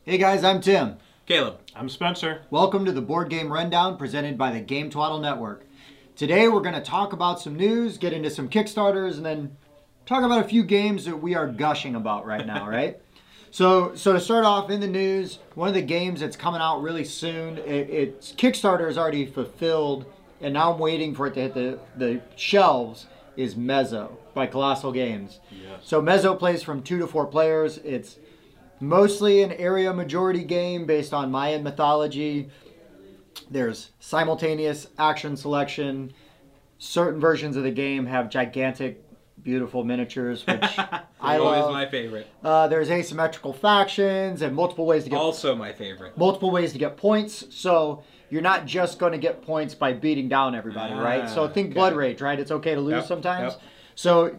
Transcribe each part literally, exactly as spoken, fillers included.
Hey guys, I'm Tim. Caleb. I'm Spencer. Welcome to the Board Game Rundown presented by the Game Twaddle Network. Today we're going to talk about some news, get into some Kickstarters, and then talk about a few games that we are gushing about right now, right? So, so to start off in the news, one of the games that's coming out really soon, it, it's Kickstarter is already fulfilled, and now I'm waiting for it to hit the, the shelves, is Mezzo by Colossal Games. Yes. So Mezzo plays from two to four players. It's mostly an area majority game based on Mayan mythology. There's simultaneous action selection. Certain versions of the game have gigantic, beautiful miniatures, which I Always love. my favorite. Uh, there's asymmetrical factions and multiple ways to get Also my favorite. multiple ways to get points. So you're not just going to get points by beating down everybody, Ah, right? So think okay. Blood Rage, right? It's okay to lose Yep, sometimes. yep. So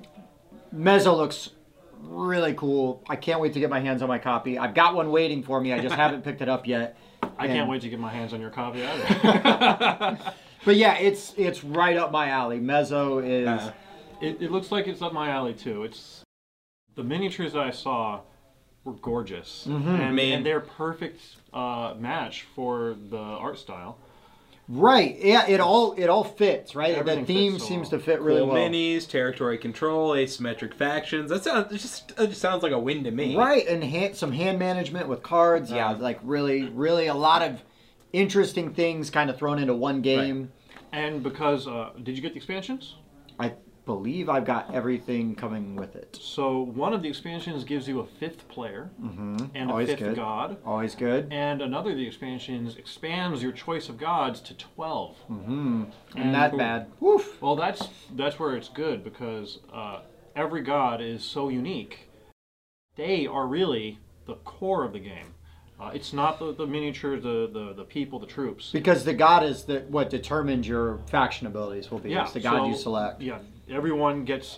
Mezzo looks really cool. I can't wait to get my hands on my copy. I've got one waiting for me. I just haven't picked it up yet. I And- can't wait to get my hands on your copy either. But yeah, it's it's right up my alley. Mezzo is Uh, it, it looks like it's up my alley too. It's the miniatures that I saw were gorgeous, Mhm. and, Man. and they're perfect uh, match for the art style. right. Yeah, it all it all fits, right? Everything the theme fits so seems well. to fit really cool well. minis, territory control, asymmetric factions. That sounds it just it just sounds like a win to me. Right, and hand, some hand management with cards. Yeah, Uh, like really, really a lot of interesting things kind of thrown into one game. And because uh, did you get the expansions? I believe I've got everything coming with it. So one of the expansions gives you a fifth player Mm-hmm. and Always a fifth good. god, Always good. and another of the expansions expands your choice of gods to twelve. Mm-hmm. And And- that bad. Woof. Well, that's that's where it's good because uh, every god is so unique. They are really the core of the game. Uh, it's not the, the miniatures, the, the the people, the troops. Because the god is the what determines your faction abilities will be. Yeah, It's the god so- you select. Yeah, everyone gets.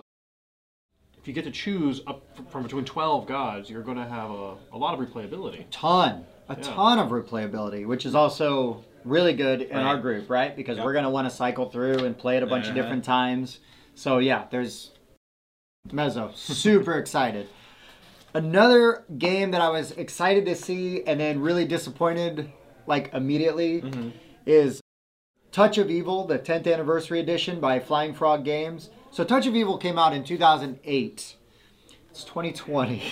If you get to choose up f- from between twelve gods, you're going to have a, a lot of replayability. Ton. A Yeah. ton of replayability, which is also really good in Right. our group, right? Because Yep. we're going to want to cycle through and play it a bunch of Uh-huh. different times. So yeah, there's Mezzo. Super excited. Another game that I was excited to see and then really disappointed like immediately Mm-hmm. is Touch of Evil, the tenth anniversary edition by Flying Frog Games. So Touch of Evil came out in two thousand eight. It's twenty twenty.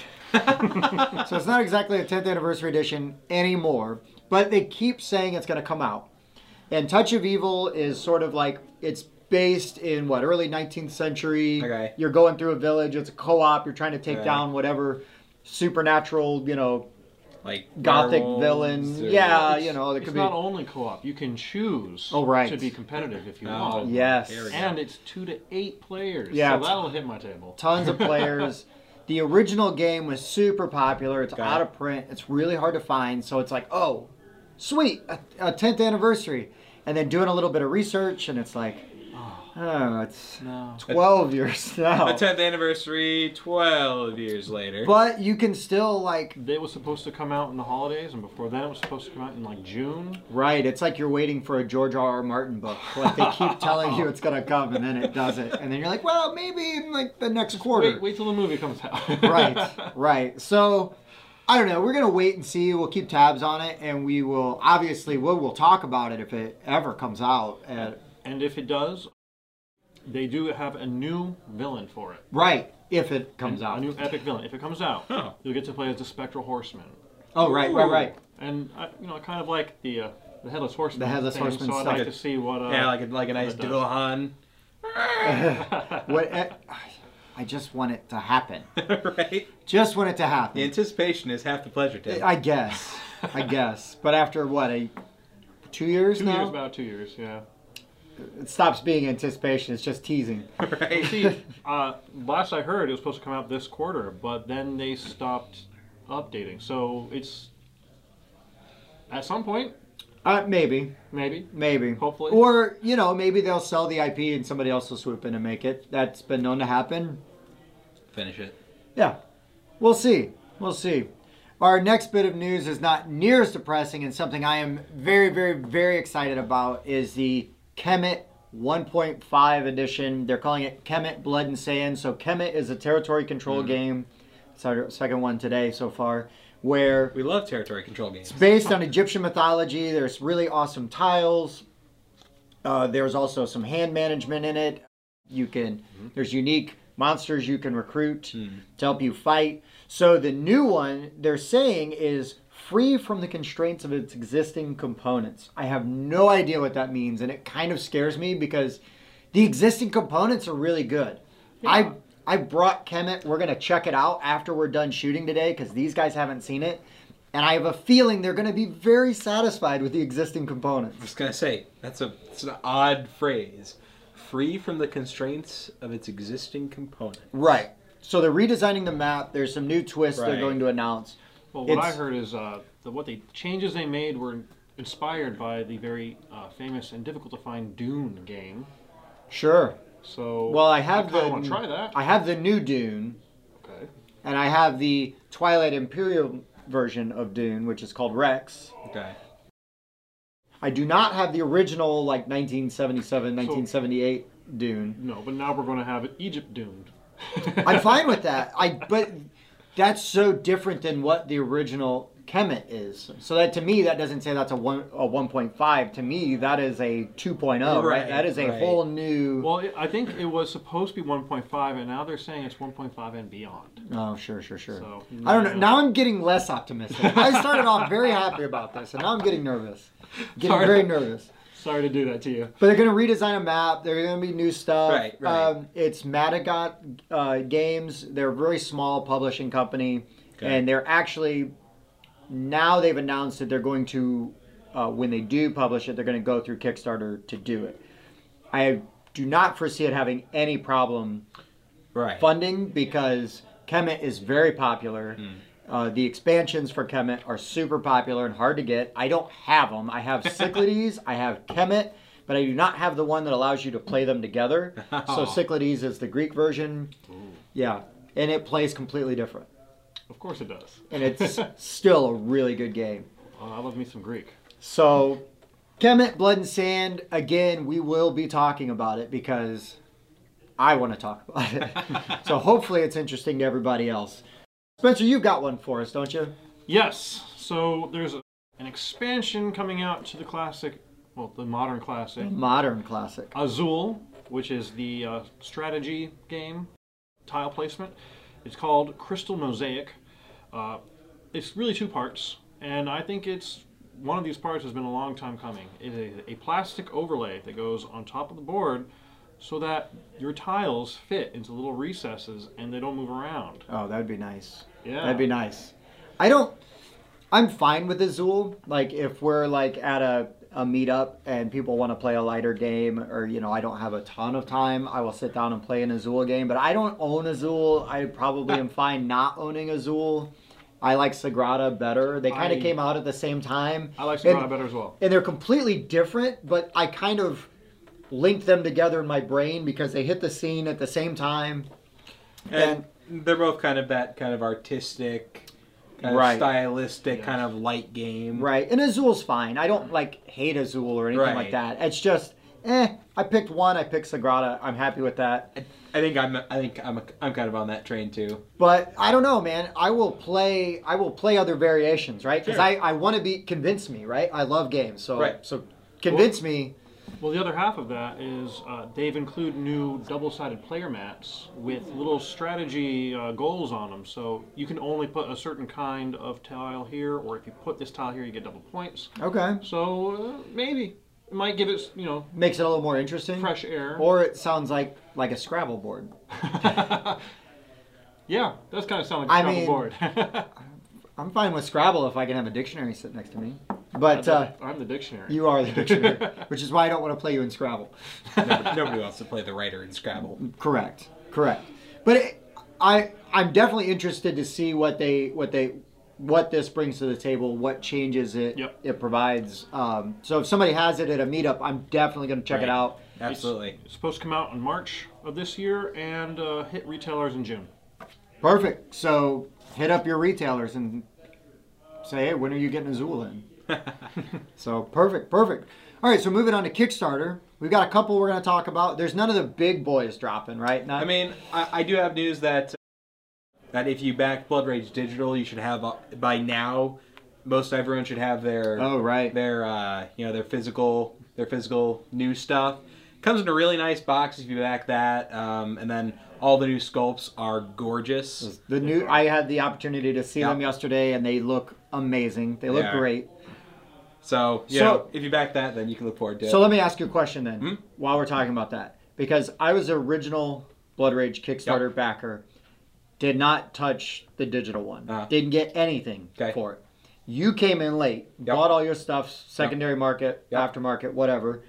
So it's not exactly a tenth anniversary edition anymore, but they keep saying it's going to come out. And Touch of Evil is sort of like, it's based in what, early nineteenth century. Okay. You're going through a village, it's a co-op, you're trying to take Right. down whatever supernatural, you know, Like gothic werewolves villain. or- Yeah, you know, there It's could be. not only co-op. You can choose Oh, right. to be competitive if you Oh, want. Yes. there we go. And it's two to eight players. Yeah, So it's- that'll hit my table. Tons of players. The original game was super popular. It's Okay. out of print. It's really hard to find. So it's like, oh, sweet, a, a tenth anniversary. And then doing a little bit of research, and it's like, oh, it's No. twelve years now. The tenth anniversary, twelve years later. But you can still, like, They was supposed to come out in the holidays, and before that, it was supposed to come out in like June. right, it's like you're waiting for a George R. R. Martin book. Like, they keep telling you it's going to come, and then it doesn't. And then you're like, well, maybe in, like, the next quarter. Wait, wait till the movie comes out. Right, right. So, I don't know. We're going to wait and see. We'll keep tabs on it, and we will, obviously, we'll, we'll talk about it if it ever comes out. Uh, And if it does, they do have a new villain for it. right, if it comes a, out. A new epic villain. If it comes out, Huh. you'll get to play as the Spectral Horseman. Oh, right, right, right. And I, you know, I kind of like the uh, the Headless Horseman. The Headless thing, Horseman So I'd stuff. like to see what. Uh, yeah, like a, like a nice what it does. Duhan. What, uh, I just want it to happen. Right? Just want it to The happen. anticipation is half the pleasure, Tim. I guess. I guess. But after, what, a two years Two now? years, about two years, yeah. It stops being anticipation. It's just teasing. Right? See, uh, last I heard, it was supposed to come out this quarter, but then they stopped updating. So it's at some point, Uh, maybe. maybe, Maybe. hopefully. Or, you know, maybe they'll sell the I P and somebody else will swoop in and make it. That's been known to happen. Finish it. Yeah. We'll see. We'll see. Our next bit of news is not near as depressing, and something I am very, very, very excited about is the Kemet one point five edition. They're calling it Kemet Blood and Sand. So Kemet is a territory control Mhm. game. It's our second one today so far. where We love territory control games. it's based on Egyptian mythology. There's really awesome tiles. Uh, there's also some hand management in it. You can mm-hmm. There's unique monsters you can recruit mm. to help you fight. So the new one they're saying is free from the constraints of its existing components. I have no idea what that means, and it kind of scares me because the existing components are really good. Yeah. I I brought Kemet. We're gonna check it out after we're done shooting today because these guys haven't seen it, and I have a feeling they're gonna be very satisfied with the existing components. I was gonna say that's a it's an odd phrase. Free from the constraints of its existing components. Right. So they're redesigning the map. There's some new twists right. they're going to announce. Well, what it's, I heard is uh, that what the changes they made were inspired by the very uh, famous and difficult to find Dune game. Sure. So well, I have I the want to try that. I have the new Dune. Okay. And I have the Twilight Imperial version of Dune, which is called Rex. Okay. I do not have the original, like nineteen seventy-seven, nineteen seventy-eight so, Dune. No, but now we're going to have it Egypt doomed. I'm fine with that. I but that's so different than what the original Kemet is. So that to me, that doesn't say that's a one a one point five. To me, that is a two point oh. Right, right? That is a right. whole new. Well, I think it was supposed to be one point five, and now they're saying it's one point five and beyond. Oh, sure, sure, sure. So, I don't know. Now I'm getting less optimistic. I started off very happy about this, and now I'm getting nervous. Getting Sorry. very nervous. Sorry to do that to you. But they're going to redesign a map. There's going to be new stuff. Right, right. Um, it's Madagot uh, Games. They're a very small publishing company. Okay. And they're actually, now they've announced that they're going to, uh, when they do publish it, they're going to go through Kickstarter to do it. I do not foresee it having any problem right. funding because Kemet is very popular. Hmm. Uh, the expansions for Kemet are super popular and hard to get. I don't have them. I have Cyclades, I have Kemet, but I do not have the one that allows you to play them together. So Cyclades is the Greek version. Ooh. Yeah, and it plays completely different. Of course it does. And it's still a really good game. Uh, I love me some Greek. So Kemet, Blood and Sand, again, we will be talking about it because I want to talk about it. So hopefully it's interesting to everybody else. Spencer, you've got one for us, don't you? Yes. So there's a, an expansion coming out to the classic, well, the modern classic. The modern classic. Azul, which is the uh, strategy game, tile placement. It's called Crystal Mosaic. Uh, it's really two parts, and I think it's one of these parts has been a long time coming. It is a, a plastic overlay that goes on top of the board so that your tiles fit into little recesses and they don't move around. Oh, that'd be nice. Yeah. That'd be nice. I don't, I'm fine with Azul. Like, if we're, like, at a, a meetup and people want to play a lighter game or, you know, I don't have a ton of time, I will sit down and play an Azul game. But I don't own Azul. I probably am fine not owning Azul. I like Sagrada better. They kind of came out at the same time. I like Sagrada and, better as well. And they're completely different, but I kind of linked them together in my brain because they hit the scene at the same time. And, and they're both kind of that kind of artistic, kind right. of stylistic, yes. kind of light game. Right. And Azul's fine. I don't like hate Azul or anything right. like that. It's just, eh, I picked one, I picked Sagrada. I'm happy with that. I, I think I'm I think I'm a, I'm kind of on that train too. But I don't know, man. I will play I will play other variations, right? Because sure. I, I want to be convince me, right? I love games. So right. so convince well, me. Well, the other half of that is uh, they've included new double-sided player mats with little strategy uh, goals on them. So you can only put a certain kind of tile here, or if you put this tile here, you get double points. Okay. So uh, maybe it might give it, you know, makes it a little more interesting. Fresh air. Or it sounds like like a Scrabble board. Yeah, does kind of sound like a I Scrabble mean, board. I'm fine with Scrabble if I can have a dictionary sit next to me. But uh, I'm the dictionary. You are the dictionary, which is why I don't want to play you in Scrabble. Nobody, nobody wants to play the writer in Scrabble. Correct, correct. But it, I, I'm definitely interested to see what they, what they, what this brings to the table, what changes it, yep. it provides. Um, so if somebody has it at a meetup, I'm definitely going to check right. it out. Absolutely. It's, it's supposed to come out in March of this year and uh, hit retailers in June. Perfect. So hit up your retailers and say, hey, when are you getting Azul in? So perfect, perfect. All right, so moving on to Kickstarter. We've got a couple we're going to talk about. There's none of the big boys dropping, right? Not... I mean, I, I do have news that that if you back Blood Rage Digital, you should have uh, by now. Most everyone should have their Oh, right. their uh, you know their physical their physical new stuff. Comes in a really nice box if you back that, um, and then all the new sculpts are gorgeous. The new I had the opportunity to see Yep. them yesterday, and they look amazing. They look They are. great. So you So- know if you back that, then you can look forward to it. So let me ask you a question then, Hmm? while we're talking about that, because I was the original Blood Rage Kickstarter Yep. backer, did not touch the digital one, Uh-huh. didn't get anything Okay. for it. You came in late, Yep. bought all your stuff, secondary market, Yep. aftermarket, whatever.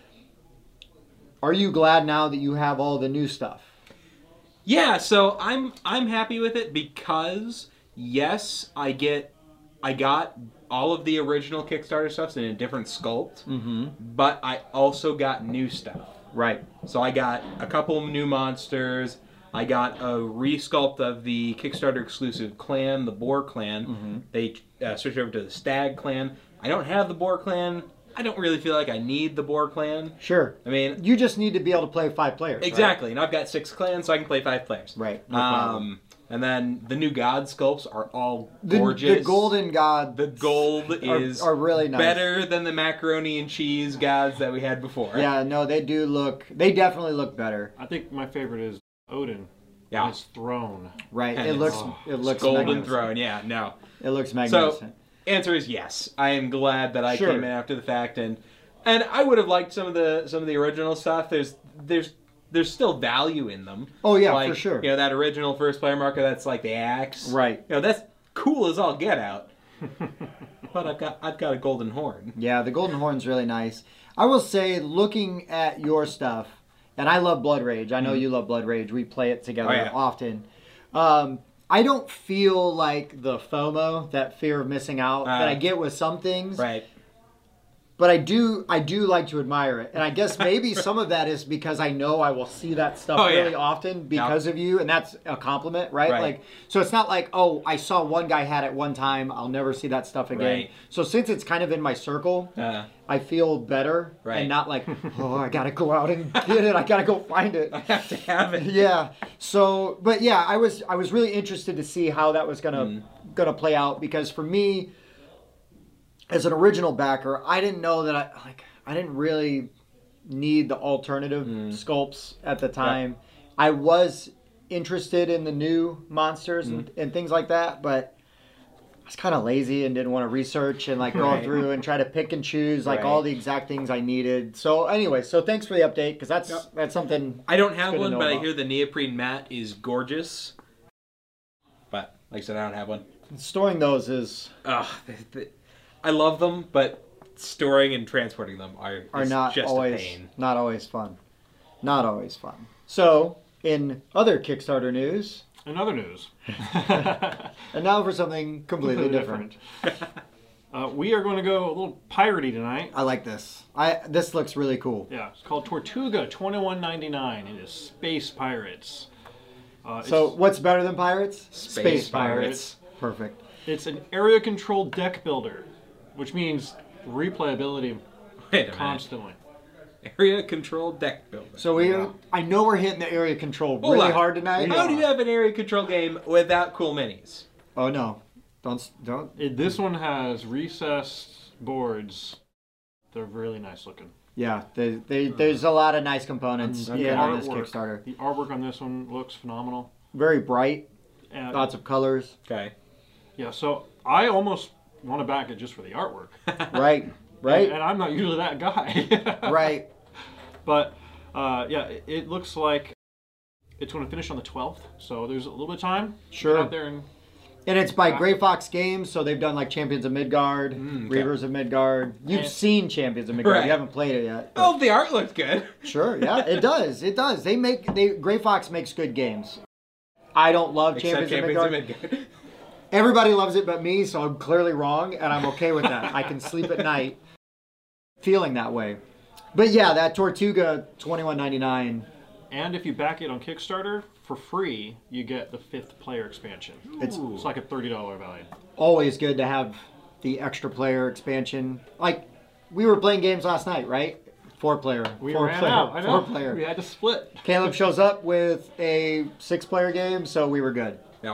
Are you glad now that you have all the new stuff? Yeah, so I'm I'm happy with it because yes, I get I got all of the original Kickstarter stuff in a different sculpt, Mm-hmm. but I also got new stuff. Right. So I got a couple of new monsters. I got a resculpt of the Kickstarter exclusive clan, the Boar clan. Mm-hmm. They uh, switched over to the Stag clan. I don't have the Boar clan. I don't really feel like I need the Boar clan. Sure. I mean, You just need to be able to play five players. right? exactly. And I've got six clans, so I can play five players. Right. No problem. Um, and then the new God sculpts are all The, gorgeous. the golden god. The gold are- is are really nice. better than the macaroni and cheese gods that we had before. Yeah, no, they do look. They definitely look better. I think my favorite is Odin. Yeah. His throne. Right. And it looks. it's- It looks Golden magnificent. throne. Yeah. No. It looks magnificent. Answer is yes. I am glad that I Sure. came in after the fact, and and I would have liked some of the some of the original stuff. There's there's there's still value in them. Oh yeah, like, for sure. You know that original first player marker. That's like the axe. Right. You know that's cool as all get out. But I've got I've got a golden horn. Yeah, the golden horn's really nice. I will say, looking at your stuff, and I love Blood Rage. I know you love Blood Rage. We play it together Oh, yeah. often. Um, I don't feel like the FOMO, that fear of missing out, that Uh, I get with some things. Right. But I do, I do like to admire it, and I guess maybe some of that is because I know I will see that stuff Oh, yeah. really often because of you, and that's a compliment, right? Right. Like, so it's not like, oh, I saw one guy had it one time, I'll never see that stuff again. Right. So since it's kind of in my circle, Uh, I feel better, Right. and not like, oh, I gotta go out and get it, I gotta go find it. I have to have it. Yeah. So, but yeah, I was, I was really interested to see how that was gonna, Mm. gonna play out, because for me, as an original backer, I didn't know that I like I didn't really need the alternative Mm. sculpts at the time. I was interested in the new monsters and, Mm. and things like that, but I was kind of lazy and didn't want to research and like go Right. through and try to pick and choose like Right. all the exact things I needed. So anyway, so thanks for the update, because that's Yep. that's something. I don't It's have good to one, know but I about. hear the neoprene mat is gorgeous. But like I said, I don't have one. Storing those is Ugh, they- they- I love them, but storing and transporting them are, are is not just always a pain. not always fun. Not always fun. So, in other Kickstarter news, In other news, and now for something completely different. uh, we are going to go a little piratey tonight. I like this. I this looks really cool. Yeah, it's called Tortuga twenty-one ninety-nine. It is Space Pirates. Uh, So, it's, what's better than pirates? Space Pirates. Perfect. it's an area control deck builder, which means replayability Wait a minute. constantly. Area control deck builder. So we, I know we're hitting the area control Hold really on. hard tonight. How do you have an area control game without cool minis? Oh no, don't s- don't. It, this one has recessed boards. They're really nice looking. Yeah, they, they, there's a lot of nice components Okay. in on this Artwork. Kickstarter. The artwork on this one looks phenomenal. Very bright, And, lots of colors. Okay. yeah, so I almost want to back it just for the artwork. Right, right, And, and I'm not usually that guy. right. But uh, yeah, it, it looks like it's going to finish on the twelfth, so there's a little bit of time. Sure. Get out there and And it's by Grey Fox Games, so they've done like Champions of Midgard, Mm, okay. Reavers of Midgard. You've And- seen Champions of Midgard. Right. You haven't played it yet. but- Oh, the art looks good. Sure, yeah, it does. It does. They make they Grey Fox makes good games. I don't love Except Champions, Champions of of Midgard. Midgard. Everybody loves it but me, so I'm clearly wrong, and I'm okay with that. I can sleep at night feeling that way. But yeah, that Tortuga twenty-one ninety-nine. and if you back it on Kickstarter for free, you get the fifth player expansion. It's It's like a thirty dollar value. always good to have the extra player expansion. Like we were playing games last night, right? Four player. We four ran player, out. I know. Four player. We had to split. Caleb shows up with a six player game, so we were good. Yep.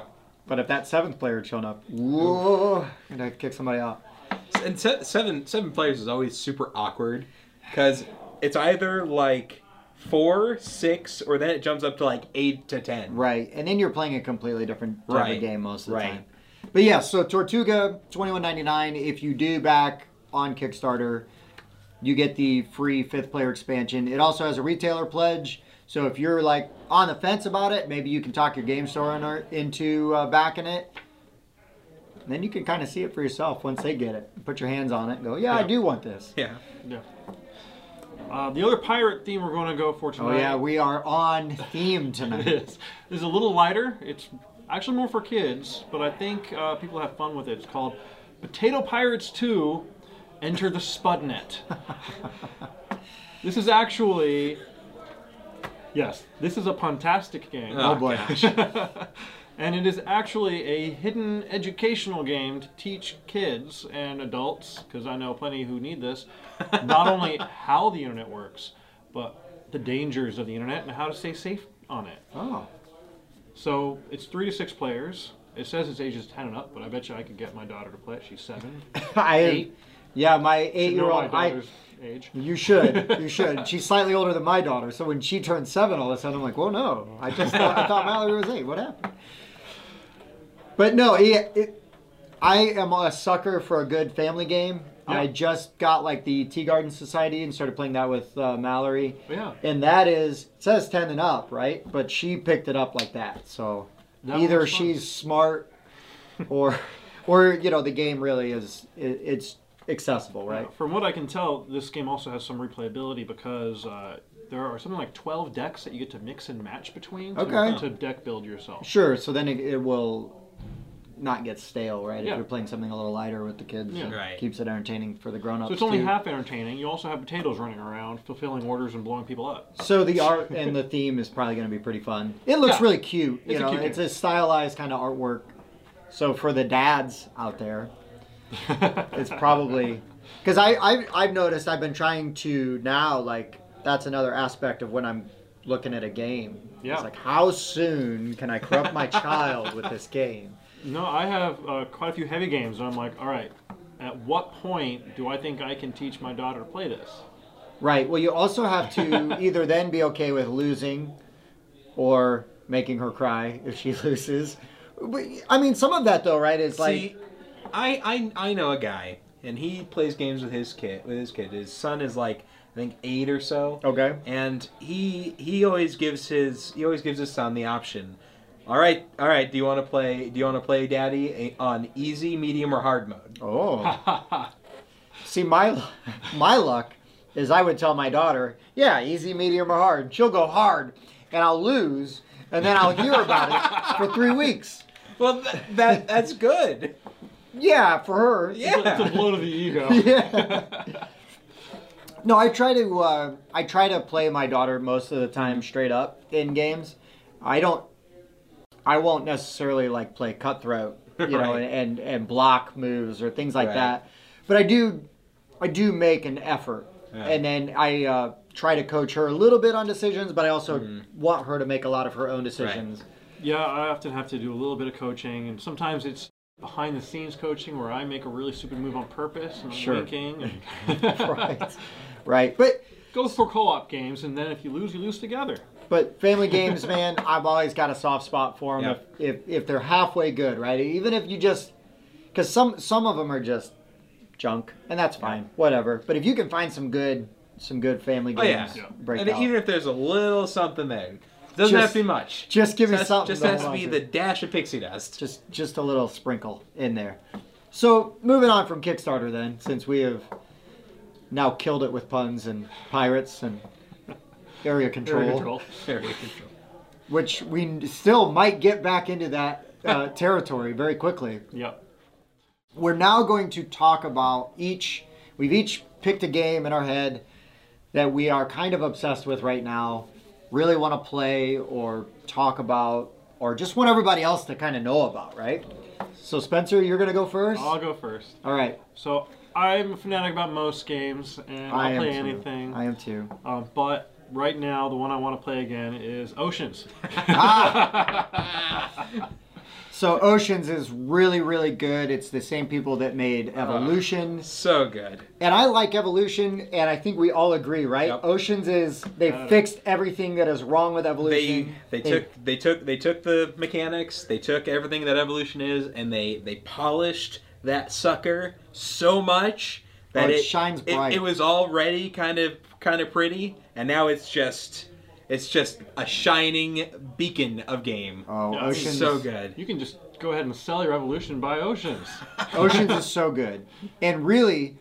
But if that seventh player had shown up, whoa, and I'd kick somebody out. And se- seven seven players is always super awkward because it's either like four, six, or then it jumps up to like eight to ten. Right, and then you're playing a completely different type Right. of game most of the Right. time. But yeah, so Tortuga, twenty-one ninety-nine. If you do back on Kickstarter, you get the free fifth player expansion. It also has a retailer pledge. So if you're like on the fence about it, maybe you can talk your game store owner into uh, backing it. And then you can kind of see it for yourself once they get it. Put your hands on it and go, yeah, I Yeah. do want this. Yeah. Yeah. Uh, the other pirate theme we're going to go for Oh tonight. yeah, we are on theme tonight. is, is a little lighter. It's actually more for kids, but I think uh, people have fun with it. It's called Potato Pirates two, Enter the Spudnet. This is actually... Yes, this is a Puntastic game. Oh boy. And it is actually a hidden educational game to teach kids and adults, because I know plenty who need this, not only how the internet works, but the dangers of the internet and how to stay safe on it. Oh. So it's three to six players. It says it's ages ten and up, but I bet you I could get my daughter to play it. She's seven. I Eight. Yeah, my Should know eight-year-old. my I, daughter's age. you should. You should. She's slightly older than my daughter, so when she turned seven, all of a sudden I'm like, "Well, no, I just thought, I thought Mallory was eight. What happened?" But no, it, it, I am a sucker for a good family game. Yeah. I just got like the Tea Garden Society and started playing that with uh, Mallory. Yeah. And that is, it says ten and up, right? But she picked it up like that. So That either one's fun. she's smart or, or you know, the game really is, it, it's accessible, right? Uh, From what I can tell, this game also has some replayability because uh, there are something like twelve decks that you get to mix and match between to, Okay. to deck build yourself. Sure. So then it, it will not get stale, right? Yeah. If you're playing something a little lighter with the kids, Yeah. it Right. keeps it entertaining for the grown-ups So it's only too. half entertaining. You also have potatoes running around, fulfilling orders and blowing people up. So the art and the theme is probably going to be pretty fun. It looks Yeah. really cute. You It's a know, cute it's game. a stylized kind of artwork. So for the dads out there, it's probably because I, I I've noticed I've been trying to now like that's another aspect of when I'm looking at a game. Yeah. It's like how soon can I corrupt my child with this game? No, I have uh, quite a few heavy games, and I'm like, all right, at what point do I think I can teach my daughter to play this? Right. Well, you also have to either then be okay with losing or making her cry if she loses. But, I mean, some of that though, right? Is like See, I, I I know a guy, and he plays games with his kid. With his kid, his son is like I think eight or so. okay. And he he always gives his he always gives his son the option. All right, all right. Do you want to play? Do you want to play, Daddy, a- on easy, medium, or hard mode? Oh. See, my my luck is I would tell my daughter, yeah, easy, medium, or hard. She'll go hard, and I'll lose, and then I'll hear about it for three weeks. Well, th- that that's good. Yeah, for her. Yeah. It's a blow to the ego. Yeah. No, I try to uh, I try to play my daughter most of the time straight up in games. I don't. I won't necessarily like play cutthroat, you know, Right. and, and block moves or things like Right. that. But I do, I do make an effort, Yeah. and then I uh, try to coach her a little bit on decisions. But I also Mm-hmm. want her to make a lot of her own decisions. Yeah, I often have to do a little bit of coaching, and sometimes it's behind the scenes coaching where I make a really stupid move on purpose and I'm Sure. winking. And Right, right. But Goes for co-op games, and then if you lose, you lose together. But family games, man, I've always got a soft spot for them Yeah. if, if if they're halfway good, right? Even if you just, because some some of them are just junk, and that's fine, whatever. But if you can find some good some good family Oh games, yeah. Yeah. break And out. even if there's a little something there, doesn't Just- have to be much. just give me Just, something. just to has to hold be on the dash of pixie dust. just just a little sprinkle in there. So moving on from Kickstarter, then, since we have now killed it with puns and pirates and area control. Area control. Area control. Which we still might get back into that uh, territory very quickly. Yep. We're now going to talk about each, we've each picked a game in our head that we are kind of obsessed with right now, really want to play or talk about, or just want everybody else to kind of know about, right? So Spencer, you're going to go first? I'll go first. All right. So I'm a fanatic about most games, and I'll I am play too. anything. I am too. Um, but right now, the one I want to play again is Oceans. So Oceans is really, really good. It's the same people that made Evolution. Uh, so good. And I like Evolution, and I think we all agree, right? Yep. Oceans is, they Uh, fixed everything that is wrong with They Evolution. they took they took they took the mechanics, they took everything that Evolution is, and they they polished that sucker so much that Oh, it it shines it- bright. It, was already kind of kind of pretty, and now it's just it's just a shining beacon of game. Oh, Yeah, it's Oceans. so good. You can just go ahead and sell your Evolution by Oceans. Oceans is so good. And really,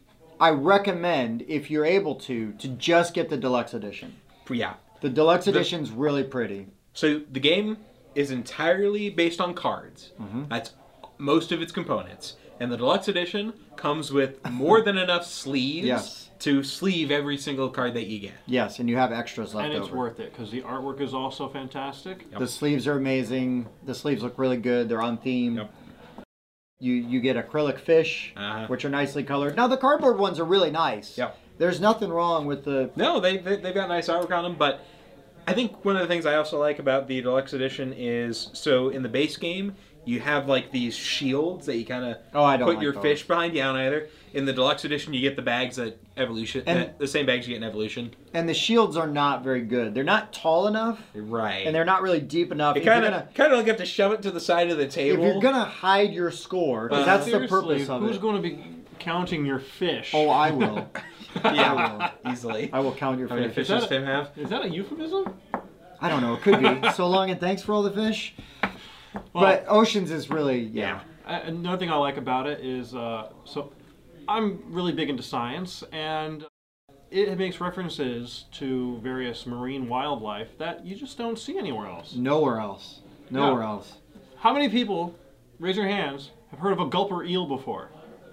I recommend, if you're able to, to just get the deluxe edition. Yeah. The deluxe edition's really pretty. So the game is entirely based on cards. Mm-hmm. That's most of its components. And the deluxe edition comes with more than enough sleeves Yes. to sleeve every single card that you get. Yes, and you have extras left And it's over. worth it because the artwork is also fantastic. Yep. The sleeves are amazing. The sleeves look really good. They're on theme. Yep. You you get acrylic fish, Uh-huh. which are nicely colored. Now the cardboard ones are really nice. Yep. There's nothing wrong with the. No, they, they, they've got nice artwork on them, but I think one of the things I also like about the deluxe edition is, so in the base game, you have like these shields that you kind of Oh, I don't put like your those. fish behind. You don't either. In the deluxe edition, you get the bags that Evolution, And- that, the same bags you get in Evolution. And the shields are not very good. They're not tall enough, Right. and they're not really deep enough. You If you're kind gonna- of kind of like have to shove it to the side of the If table. you're gonna hide your score, 'cause Uh, that's the Seriously, purpose of who's it. going to be counting your fish? Oh, I will. yeah, easily. I will count your How many fish. fishes that- Tim have? Is that a euphemism? I don't know. It could be. So long and thanks for all the fish. Well, But Oceans is really yeah. Uh, Another thing I like about it is, uh, so I'm really big into science, and it makes references to various marine wildlife that you just don't see anywhere else. Nowhere else. Nowhere Yeah. else. How many people, raise your hands, have heard of a gulper eel before?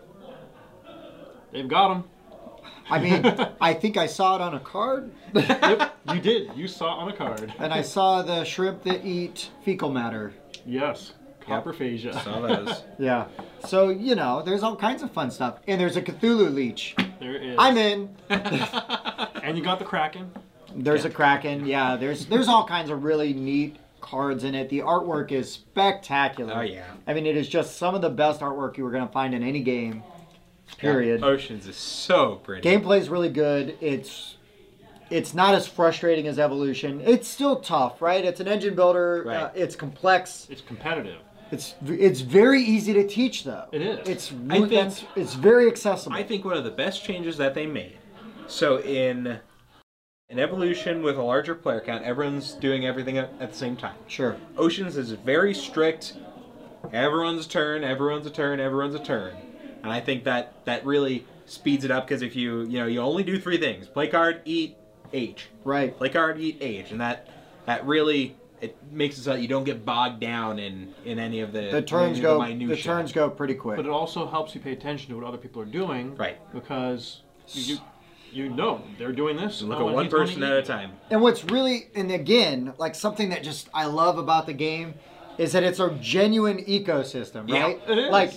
They've got them. I mean, I think I saw it on a card, Yep, you did. You saw it on a card. and I saw the shrimp that eat fecal matter. Yes, copperphagia. Saw those. Yeah. So, you know, there's all kinds of fun stuff. And there's a Cthulhu leech. There is. I'm in. And you got the Kraken. There's a Kraken. Yeah, there's there's all kinds of really neat cards in it. The artwork is spectacular. Oh, yeah. I mean, it is just some of the best artwork you were going to find in any game. Period. Oceans is so pretty. Gameplay's really good. It's it's not as frustrating as Evolution. It's still tough, right? It's an engine builder. Right. Uh, it's complex. It's competitive. It's it's very easy to teach, though. It is. It's I think- that's, it's very accessible. I think one of the best changes that they made. So in in Evolution with a larger player count, everyone's doing everything at, at the same time. Sure. Oceans is very strict. Everyone's a turn. Everyone's a turn. Everyone's a turn. And I think that that really speeds it up because if you you know you only do three things: play card, eat, age. Right. Play card, eat, age, and that that really it makes it so that you don't get bogged down in in any of the The turns any go. of the, The minutia. turns go pretty quick. But it also helps you pay attention to what other people are doing. Right. Because you, you know they're doing this. Look oh, at and one he's gonna person eat at a it. time. And what's really, and again, like something that just I love about the game is that it's a genuine ecosystem, Yeah, right? it is. Like,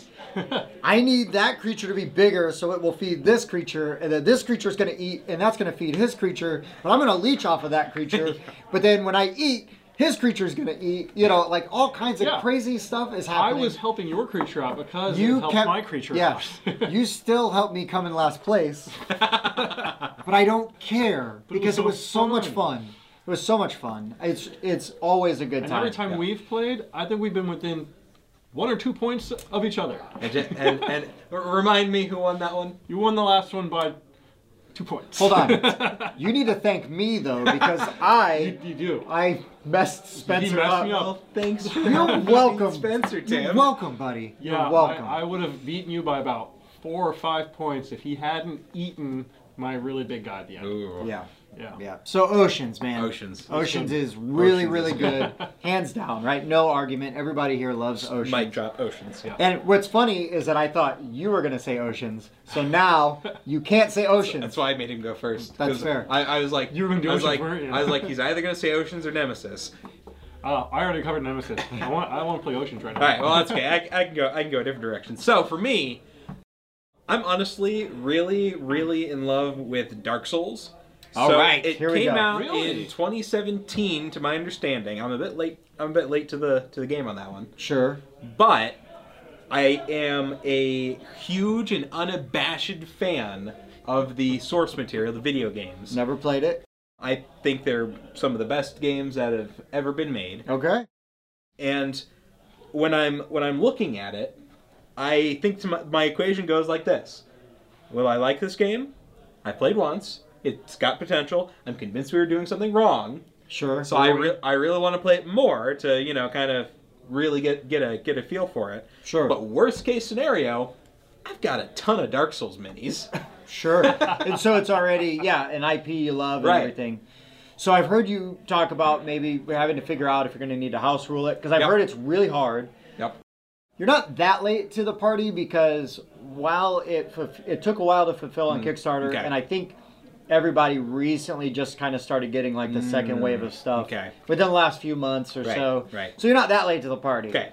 I need that creature to be bigger so it will feed this creature, and then this creature is going to eat, and that's going to feed his creature, but I'm going to leech off of that creature. But then when I eat, his creature is going to eat. You know, like all kinds of Yeah. crazy stuff is I happening. was helping your creature out because you it helped kept my creature yeah, out. you still helped me come in last place, but I don't care But it because was it was so so much fun. fun. It was so much fun. It's it's always a good And time. every time Yeah. we've played, I think we've been within one or two points of each other. And, ju- and, and remind me who won that one. You won the last one by two points. Hold on. You need to thank me though because I you, you do. I messed Spencer messed up. me up. Well, thanks. For You're helping welcome, Spencer. Tim. You're welcome, buddy. Yeah, You're welcome. I, I would have beaten you by about four or five points if he hadn't eaten my really big guy at the end. Ooh. yeah. Yeah. Yeah. So Oceans, man. Oceans. Oceans is really, Oceans really is- good. Hands down, right? No argument. Everybody here loves Oceans. Mic drop. Oceans. Yeah. And what's funny is that I thought you were going to say Oceans. So now you can't say Oceans. That's why I made him go first. That's 'Cause fair. I, I was like, You were gonna do I was Oceans, like, weren't you? I was like, he's either gonna say Oceans or Nemesis. Uh, I already covered Nemesis. I want I want to play Oceans right now. All right, well that's okay. I, I can go. I can go a different direction. So for me, I'm honestly really, really in love with Dark Souls. All so right, it here we came go. out Really? in twenty seventeen, to my understanding. I'm a bit late. I'm a bit late to the to the game on that one. Sure. But I am a huge and unabashed fan of the source material, the video games. Never played it. I think they're some of the best games that have ever been made. Okay. And when I'm when I'm looking at it, I think to my, my equation goes like this: will I like this game? I played once. It's got potential. I'm convinced we were doing something wrong. Sure. So I re- I really want to play it more to, you know, kind of really get get a get a feel for it. Sure. But worst case scenario, I've got a ton of Dark Souls minis. Sure. And so it's already, yeah, an I P you love and Right. everything. So I've heard you talk about maybe having to figure out if you're going to need to house rule it, because I've Yep. heard it's really hard. Yep. You're not that late to the party because while it fulf- it took a while to fulfill on Mm, Kickstarter, okay. and I think everybody recently just kind of started getting like the second wave of stuff Mm, okay. within the last few months or Right, so. right. So you're not that late to the party. Okay.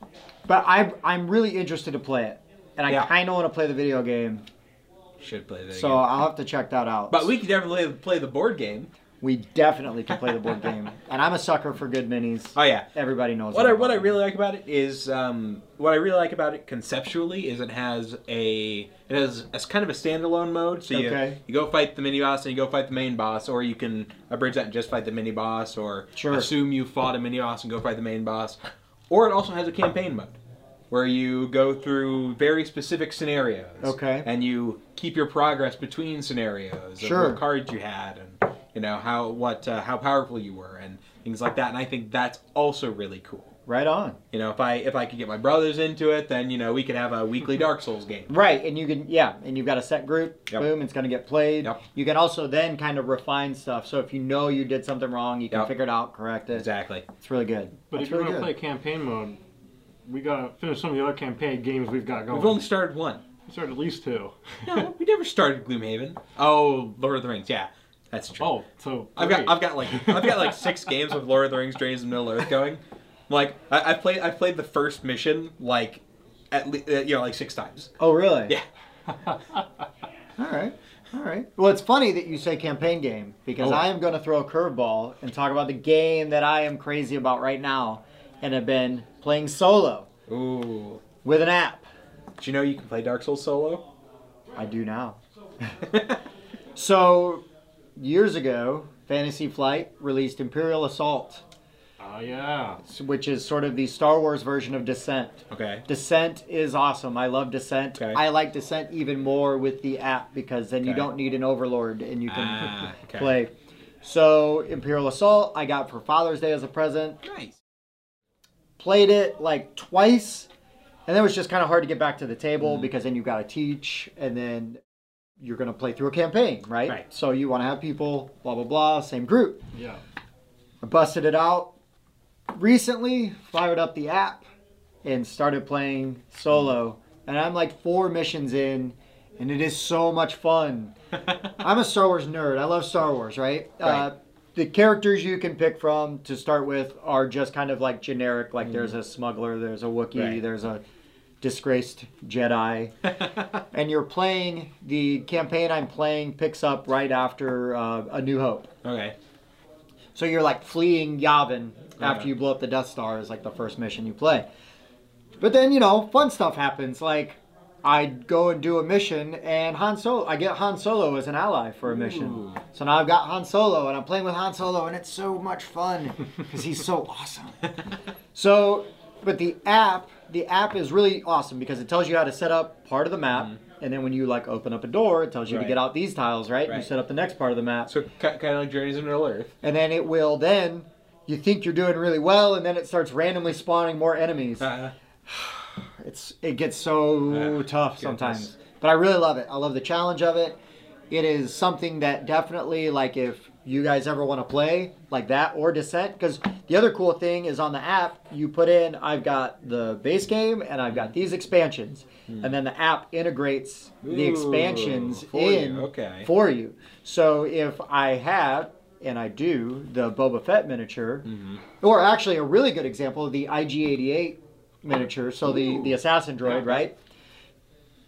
But I'm I'm really interested to play it, and I Yeah. kind of want to play the video game. Should play that So again. I'll have to check that out. But we could definitely play the board game. We definitely can play the board game, and I'm a sucker for good minis. Oh yeah. Everybody knows What that I about what I me. really like about it is um, what I really like about it conceptually is it has a it has as kind of a standalone mode. So you Okay. you go fight the mini boss and you go fight the main boss, or you can abridge that and just fight the mini boss, or Sure. assume you fought a mini boss and go fight the main boss. Or it also has a campaign mode where you go through very specific scenarios. Okay. And you keep your progress between scenarios. Sure. Of what cards you had and you know how what uh, how powerful you were and things like that. And I think that's also really cool. Right on. You know, if I if I could get my brothers into it, then you know we could have a weekly Dark Souls game. Right, and you can, yeah, and you've got a set group. Yep. Boom, it's going to get played. Yep. You can also then kind of refine stuff. So if you know you did something wrong, you can Yep. figure it out, correct it. Exactly. It's really good. But That's if you're really going to good. play campaign mode, we got to finish some of the other campaign games we've got going. We've only started one. We started at least two. No, we never started Gloomhaven. Oh, Lord of the Rings. Yeah, that's true. Oh, so I've got three. I've got like I've got like six games with Lord of the Rings: Journeys in Middle Earth going. Like I, I played I played the first mission like at least uh, you know like six times. Oh, really? Yeah. All right. All right. Well, it's funny that you say campaign game because Oh. I am going to throw a curveball and talk about the game that I am crazy about right now and have been playing solo Ooh. with an app. Did you know you can play Dark Souls solo? I do now. So, years ago, Fantasy Flight released Imperial Assault, Oh, yeah. which is sort of the Star Wars version of Descent. Okay. Descent is awesome. I love Descent. Okay. I like Descent even more with the app because then you Okay. don't need an overlord and you can Ah, okay. play. So, Imperial Assault, I got for Father's Day as a present. Nice. Played it like twice, and then it was just kind of hard to get back to the table Mhm. because then you've got to teach, and then you're going to play through a campaign, right? Right. So you want to have people, blah, blah, blah, same group. Yeah. I busted it out. Recently, fired up the app and started playing solo, and I'm like four missions in, and it is so much fun. I'm a Star Wars nerd. I love Star Wars, right? Right. Uh, the characters you can pick from to start with are just kind of like generic. Like there's a smuggler, there's a Wookiee, Right. there's a disgraced Jedi. And you're playing, the campaign I'm playing picks up right after uh, A New Hope. Okay. So you're like fleeing Yavin after Okay. you blow up the Death Star is like the first mission you play. But then, you know, fun stuff happens. Like, I'd go and do a mission, and Han Solo, I get Han Solo as an ally for a mission. Ooh. So now I've got Han Solo, and I'm playing with Han Solo, and it's so much fun because he's so awesome. So, but the app, the app is really awesome because it tells you how to set up part of the map, and then when you like open up a door, it tells you Right. to get out these tiles, right? Right. You set up the next part of the map. So kind of like Journeys in Middle Earth. And then it will then, you think you're doing really well, and then it starts randomly spawning more enemies. Uh, It's It gets so Ah, tough goodness. sometimes. But I really love it. I love the challenge of it. It is something that definitely, like if you guys ever want to play like that or Descent, because the other cool thing is on the app, you put in, I've got the base game and I've got these expansions. And then the app integrates the Hmm. Ooh, expansions for you, in okay. for you. So if I have, and I do, the Boba Fett miniature, Mm-hmm. or actually a really good example, the I G eighty-eight miniature, so the, the assassin droid, Yeah. right?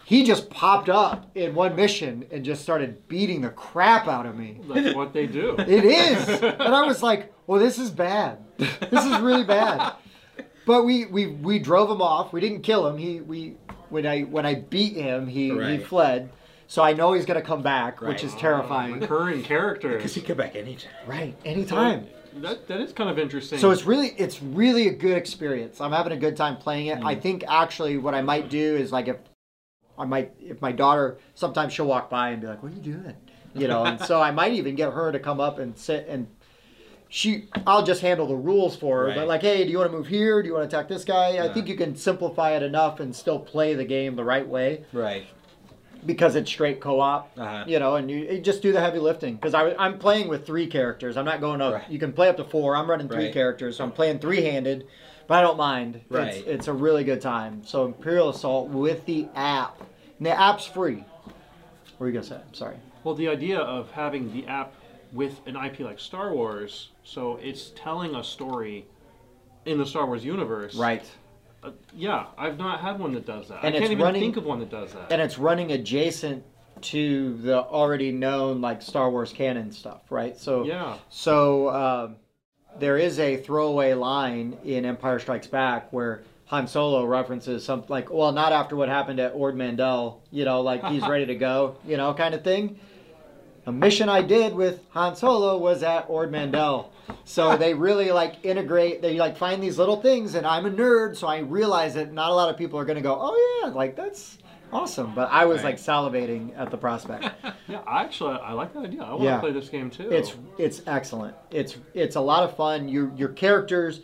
he just popped up in one mission and just started beating the crap out of me. That's what they do. It is. And I was like, well, this is bad. This is really bad. But we, we, we drove him off. We didn't kill him. He we when I when I beat him, he, Right. he fled. So I know he's going to come back, which Right. is terrifying. Recurring characters. Because he come back anytime. Right. Anytime. That, that is kind of interesting. So it's really it's really a good experience. I'm having a good time playing it. I think actually what I might do is like if I might if my daughter sometimes she'll walk by and be like, "What are you doing?" You know, and so I might even get her to come up and sit and she I'll just handle the rules for her. Right. But like, "Hey, do you want to move here? Do you want to attack this guy?" I Yeah. think you can simplify it enough and still play the game the right way Right. because it's straight co-op. Uh-huh. You know, and you, you just do the heavy lifting because I'm playing with three characters. I'm not going up. Right. You can play up to four. I'm running three Right. characters, so I'm playing three-handed, but I don't mind. Right. It's, it's a really good time. So Imperial Assault with the app, and the app's free. What were you gonna say? I'm sorry. Well, the idea of having the app with an I P like Star Wars, so it's telling a story in the Star Wars universe. Right. Uh, yeah, I've not had one that does that. And I it's can't even running- think of one that does that. And it's running adjacent to the already known like Star Wars canon stuff, right? So yeah. So um, there is a throwaway line in Empire Strikes Back where Han Solo references something like, well, not after what happened at Ord Mantell, you know, like he's ready to go, you know, kind of thing. A mission I did with Han Solo was at Ord Mantell. So they really like integrate, they like find these little things, and I'm a nerd, so I realize that not a lot of people are going to go, oh yeah, like that's awesome. But I was Right. like salivating at the prospect. Yeah, I actually I like that idea. I want Yeah. to play this game too. It's it's excellent. It's it's a lot of fun. Your your characters,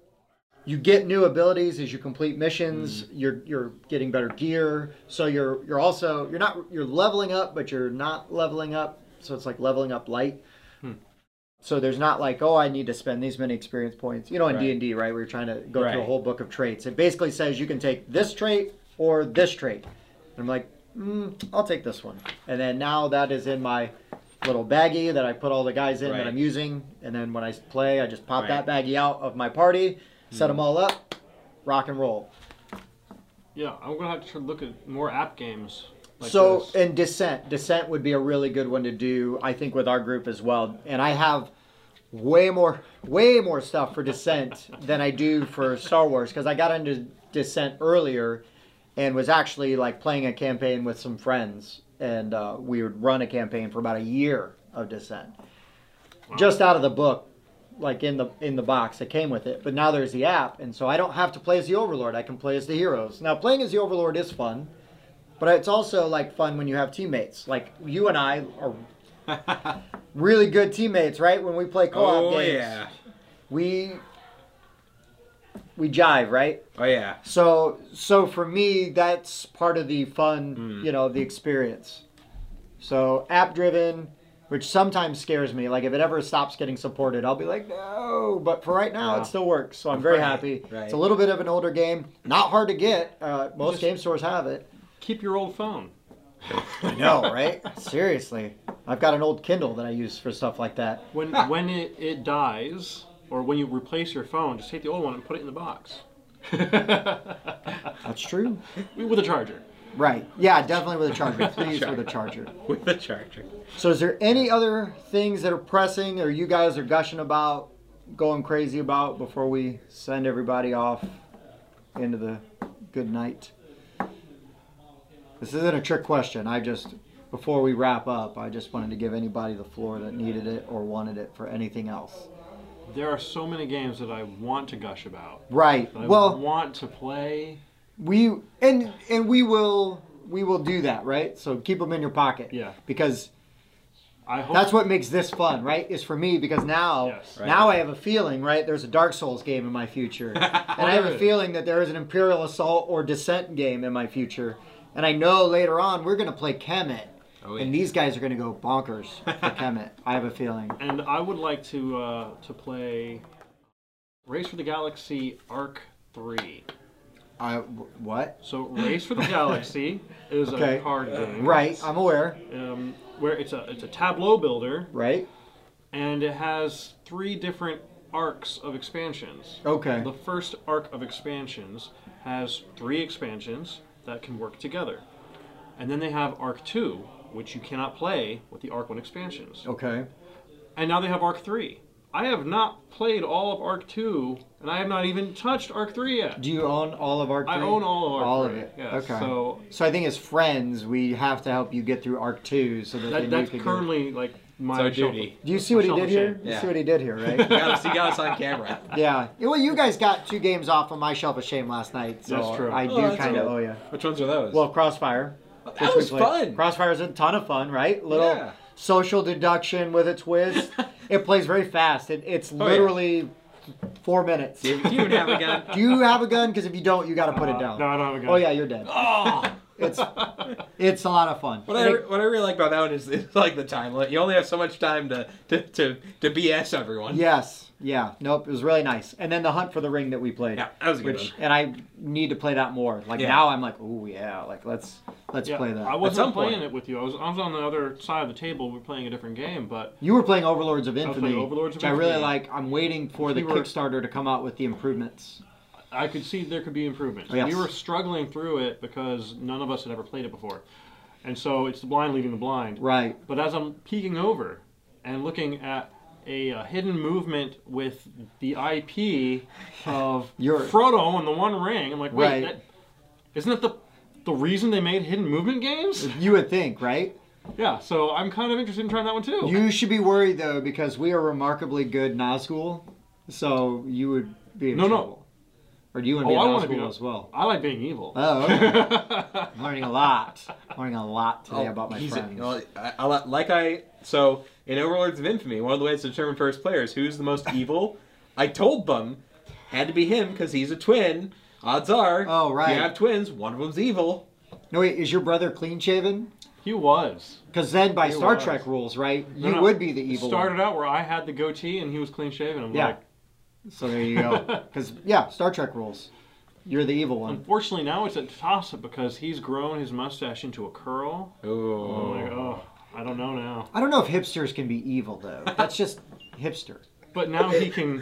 you get new abilities as you complete missions. Mm. You're you're getting better gear. So you're you're also you're not you're leveling up, but you're not leveling up. So it's like leveling up light. Hmm. So there's not like, oh, I need to spend these many experience points. You know, in Right. D and D, right, where you're trying to go through a Right. whole book of traits. It basically says you can take this trait or this trait. And I'm like, mm, I'll take this one. And then now that is in my little baggie that I put all the guys in Right. that I'm using. And then when I play, I just pop Right. that baggie out of my party, set them all up, rock and roll. yeah, I'm gonna have to try to look at more app games. Like so, this. and Descent. Descent would be a really good one to do, I think, with our group as well. And I have way more, way more stuff for Descent than I do for Star Wars because I got into Descent earlier and was actually like playing a campaign with some friends. And uh, we would run a campaign for about a year of Descent. Just out of the book, like in the in the box that came with it. But now there's the app, and so I don't have to play as the Overlord. I can play as the heroes. Now playing as the Overlord is fun, but it's also like fun when you have teammates. Like you and I are really good teammates, right? When we play co-op Oh games, yeah. we we jive, right? Oh yeah. So so for me, that's part of the fun, Mm. you know, of the experience. So app driven, which sometimes scares me. Like if it ever stops getting supported, I'll be like, no. But for right now, Yeah. it still works. So I'm very Right, happy. right. It's a little bit of an older game, not hard to get. Uh, most Just- game stores have it. Keep your old phone. I know, right? Seriously, I've got an old Kindle that I use for stuff like that. When when it, it dies, or when you replace your phone, just take the old one and put it in the box. That's true. With a charger. Right. Yeah, definitely with a charger. Please with a charger. With the charger. So is there any other things that are pressing or you guys are gushing about, going crazy about before we send everybody off into the good night? This isn't a trick question. I just, before we wrap up, I just wanted to give anybody the floor that needed it or wanted it for anything else. There are so many games that I want to gush about. Right. That I Well, want to play. we and and we will we will do that, right? So keep them in your pocket. Yeah. Because I hope that's what makes this fun, right? Is for me because now, Yes. Right. now I have a feeling, right? There's a Dark Souls game in my future, and I have there a is. feeling that there is an Imperial Assault or Descent game in my future, and I know later on we're gonna play Kemet, Oh, yeah. and these guys are gonna go bonkers for Kemet. I have a feeling. And I would like to uh, to play Race for the Galaxy Arc three. I what? So Race for the Galaxy is Okay. a card game. Right, I'm aware. Um, where it's a it's a tableau builder, Right. and it has three different arcs of expansions. Okay. The first arc of expansions has three expansions that can work together. And then they have Arc two, which you cannot play with the Arc one expansions. Okay. And now they have Arc three. I have not played all of Arc two, and I have not even touched Arc three yet. Do you own all of Arc three? I own all of Arc all three. of it. Yes. Okay. So, so I think as friends, we have to help you get through Arc two so that, that, then you that's can currently like my It's our shelf- duty. Do you see what he shelf did of here? shame. You Yeah. see what he did here, right? You got us, you got us on camera. Yeah. Well, you guys got two games off of my shelf of shame last night, so That's true. I do Oh, that's kind of cool. owe you. Which ones are those? Well, Crossfire. that which was we played. fun. Crossfire is a ton of fun, right? Little Yeah. social deduction with a twist. It plays very fast. It, it's Oh, yeah. literally four minutes. Do you, do you even have a gun? Do you have a gun? Because if you don't, you got to put it down. No, I don't have a gun. Oh yeah, you're dead. Oh! It's it's a lot of fun. What I, what I really like about that one is it's like the time limit. You only have so much time to, to, to, to B S everyone. Yes. Yeah. Nope. It was really nice. And then the Hunt for the Ring that we played. Yeah, that was a good Which one. and I need to play that more. Like Yeah. now I'm like, oh yeah, like let's let's Yeah, play that. I some wasn't playing point. it with you. I was, I was on the other side of the table. We were playing a different game, but You were playing Overlords of was Infamy, playing Overlords of which I really Infamy. like. I'm waiting for the We were- Kickstarter to come out with the improvements. I could see there could be improvements. Yes. We were struggling through it because none of us had ever played it before. And so it's the blind leading the blind. Right. But as I'm peeking over and looking at a, uh hidden movement with the I P of You're- Frodo and the One Ring, I'm like, wait, Right. that, isn't that the the reason they made hidden movement games? You would think, right? Yeah, so I'm kind of interested in trying that one too. You should be worried though because we are remarkably good Nazgul, so you would be in No, no. trouble. Or do you want to Oh, be a I wanna be Nazgul a- as well? I like being evil. Oh, okay. I'm learning a lot. Learning a lot today Oh, about my he's a- friends. well, I, I, like I so in Overlords of Infamy, one of the ways to determine first players who's the most evil. I told them had to be him because he's a twin. Odds are, Oh, right. if you have twins, one of them's evil. No, wait, is your brother clean shaven? He was. Because then by He Star was. Trek rules, right, No, you no. would be the It evil started one. out where I had the goatee and he was clean shaven. I'm Yeah. like, So there you go. Because, yeah, Star Trek rules. You're the evil one. unfortunately now it's a toss-up because he's grown his mustache into a curl. I'm Oh, like, oh, I don't know now. I don't know if hipsters can be evil, though. That's just hipster. But now he can,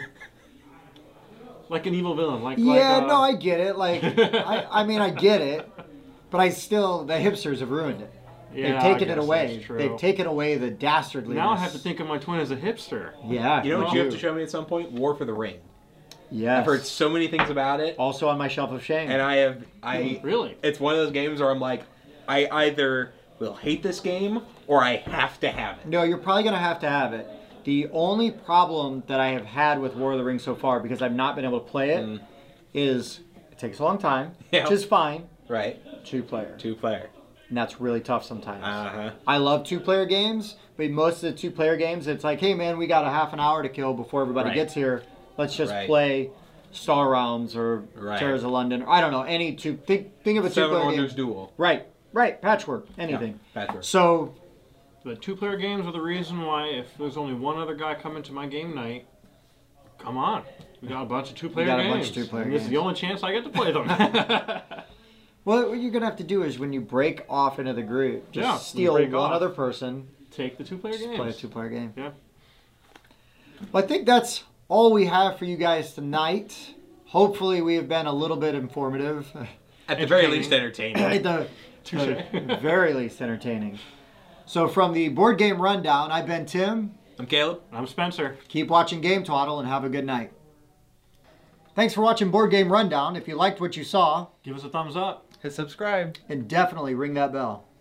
like an evil villain. Like like, Yeah, uh, no, I get it. Like, I, I mean, I get it. But I still, the hipsters have ruined it. yeah, They've I taken it guess away. that's true. They've taken away the dastardliness. Now I have to think of my twin as a hipster. Yeah. you know what me you have too. to show me at some point? War for the Ring. Yes. I've heard so many things about it, Also on my shelf of shame. and I have I. Really? It's one of those games where I'm like, I either will hate this game or I have to have it. No, you're probably going to have to have it. The only problem that I have had with War of the Rings so far, because I've not been able to play it, is it takes a long time, Yeah. which is fine. Right, Two player. two player. And that's really tough sometimes. Uh huh. I love two player games, but most of the two player games, it's like, hey man, we got a half an hour to kill before everybody Right. gets here. Let's just Right. play Star Realms or Right. Terrors of London. Or I don't know, any two. Think, think of a two Seven player Wonders game. Duel. Right, right. Patchwork, anything. Yeah, Patchwork. So, The two-player games are the reason why if there's only one other guy coming to my game night, come on. We got a bunch of two-player got a games. bunch of two-player and this is games. the only chance I get to play them. well, what you're going to have to do is when you break off into the group, just Yeah, when you steal break one off. other person, Take the two-player just games. play a two player game. Yeah. Well, I think that's all we have for you guys tonight. Hopefully, we have been a little bit informative. At the very Entertaining. least, entertaining. At the, Touché. the very least entertaining. So from the Board Game Rundown, I've been Tim. I'm Caleb. I'm Spencer. Keep watching Game Twaddle and have a good night. Thanks for watching Board Game Rundown. If you liked what you saw, Give us a thumbs up. Hit subscribe. and definitely ring that bell.